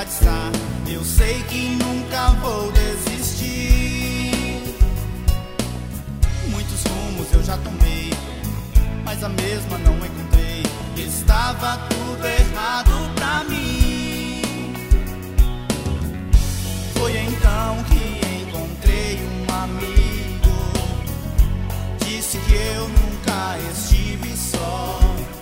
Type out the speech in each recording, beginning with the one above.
felicidade está. Eu sei que nunca vou desistir. Muitos rumos eu já tomei, mas a mesma não encontrei. Estava tudo errado pra mim. Foi então que encontrei um amigo. Disse que eu nunca estive só.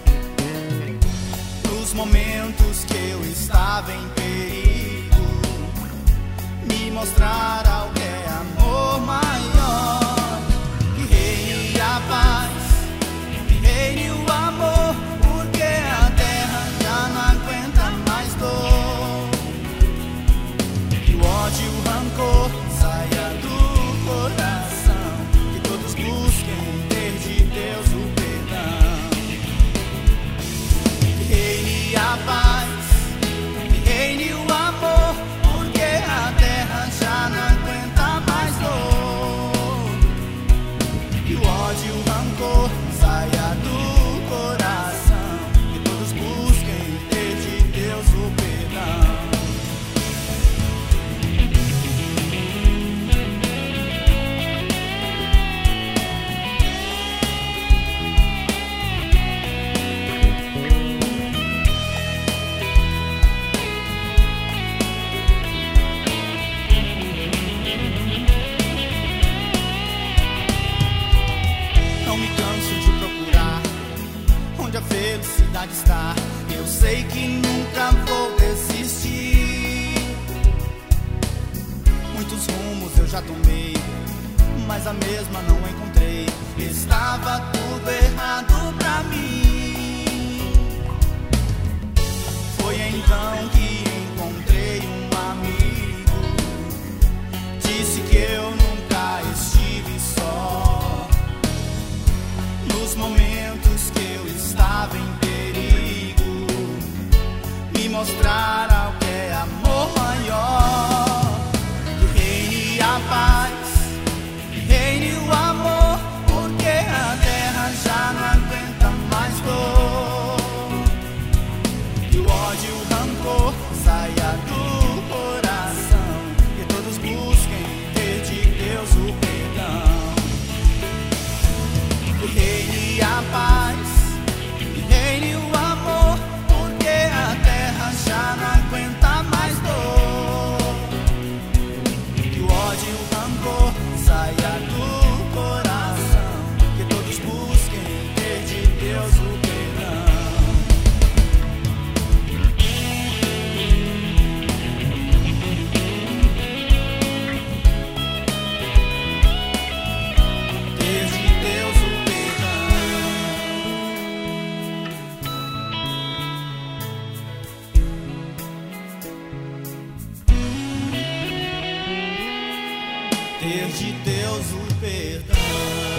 Nos momentos que eu estava em perigo, me mostrara o que é amor maior. Que reine a paz, que reine o amor, porque a terra já não aguenta mais dor. Que o ódio, o rancor saia do coração, que todos busquem ter de Deus o perdão. Que reine a paz, que reine o amor, porque a terra já não aguenta mais dor. Que o ódio, o rancor saia do coração, que todos busquem ter de Deus o perdão. Não me canso de procurar onde a felicidade está. Eu sei que nunca vou desistir. Muitos rumos eu já tomei, mas a mesma não encontrei. Estava tudo errado pra mim. Foi então que encontrei um amigo. Disse que eu nunca estive só. Nos momentos que eu estava em perigo, me mostrara o que é amor maior. Que reine a paz, que reine o amor, porque a terra já não aguenta mais dor. Que o ódio, o rancor saia do coração, que todos busquem ter de Deus o perdão. Que reine a paz, que reine o amor, porque a terra já não aguenta mais dor. Que o ódio e o rancor saia do coração, que todos busquem ter de Deus o perdão. Ter de Deus o perdão. Ter de Deus o perdão.